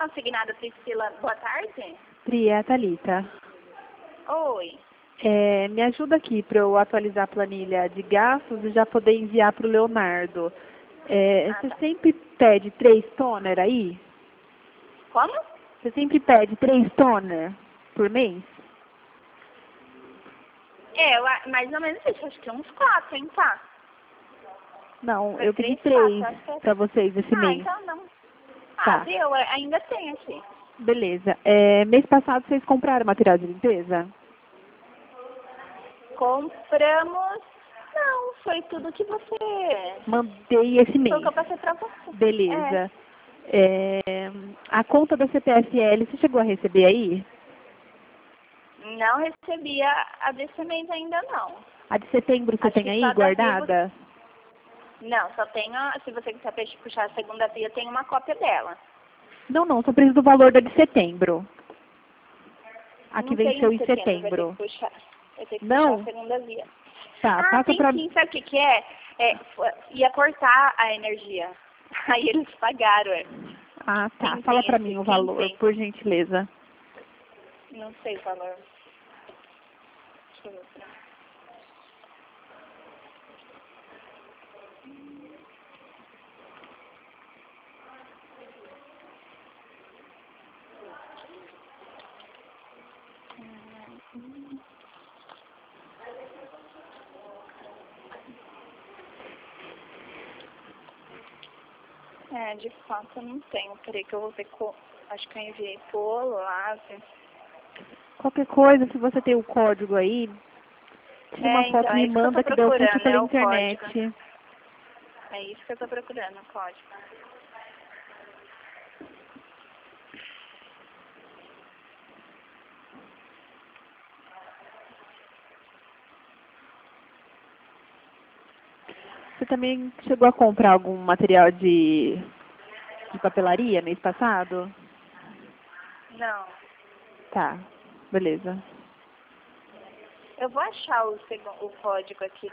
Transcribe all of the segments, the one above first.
consignada, Priscila. Boa tarde. Pri, é a Thalita. Oi. Me ajuda aqui para eu atualizar a planilha de gastos e já poder enviar para o Leonardo. Você Tá. sempre pede 3 toner aí? Como? Você sempre pede 3 toner por mês? Mais ou menos isso. Acho que uns 4, hein, tá? Não, Foi eu pedi 3, 3 4, para vocês esse mês. então não. Tá. Deu. Ainda tem aqui. Beleza. Mês passado vocês compraram material de limpeza? Compramos... Não, foi tudo que você... Mandei esse Foi mês. o que eu passei pra você. Beleza. A conta da CPFL, você chegou a receber aí? Não recebi a desse mês ainda não. A de setembro você Acho tem que aí só da guardada? Não, só tenho... Se você quiser puxar a segunda via, tem uma cópia dela. Não, só preciso do valor da de setembro. A que Não tem venceu em em setembro, setembro. vai ter que puxar Não? a segunda via. Tá, passa Tem pra... sim, sabe o que é? Ia cortar a energia. Aí eles pagaram, Ah, tá. Tem Fala pra esse, mim o quem valor, tem? por gentileza. Não sei o valor. Deixa eu ver. De fato eu não tenho. Peraí que eu vou ver. Acho que eu enviei por Olave. Qualquer coisa, se você tem o código aí, tira uma foto e me Então, é isso que eu tô manda que daí eu puxo procurando, pela o internet. código. É isso que eu tô procurando, o código. Você também chegou a comprar algum material de papelaria mês passado? Não. Tá, beleza. Eu vou achar o código aqui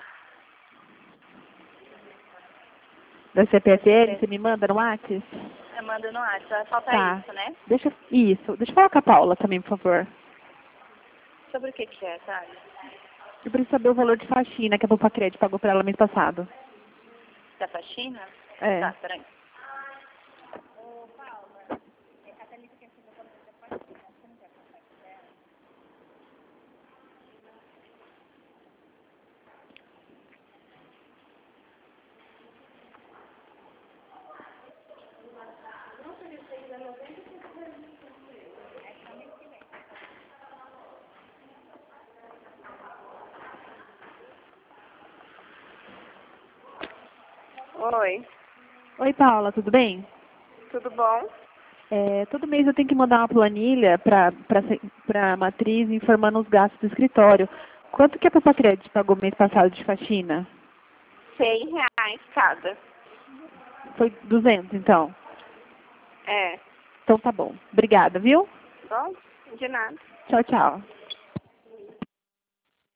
Da CPFL, você me manda no WhatsApp? Eu mando no WhatsApp. Falta Tá. isso, né? Deixa eu falar com a Paula também, por favor. Sobre o que é, tá? Eu preciso saber o valor de faxina que a Bupacred pagou pra ela mês passado. Da faxina? É. Tá, peraí. Oi, Oi, Paula, tudo bem? tudo bom? Todo mês eu tenho que mandar uma planilha pra matriz informando os gastos do escritório. Quanto que a Bupacred pagou mês passado de faxina? R$100 cada. Foi 200, então? É. Então tá bom. Obrigada, viu? Bom, de nada. Tchau, tchau.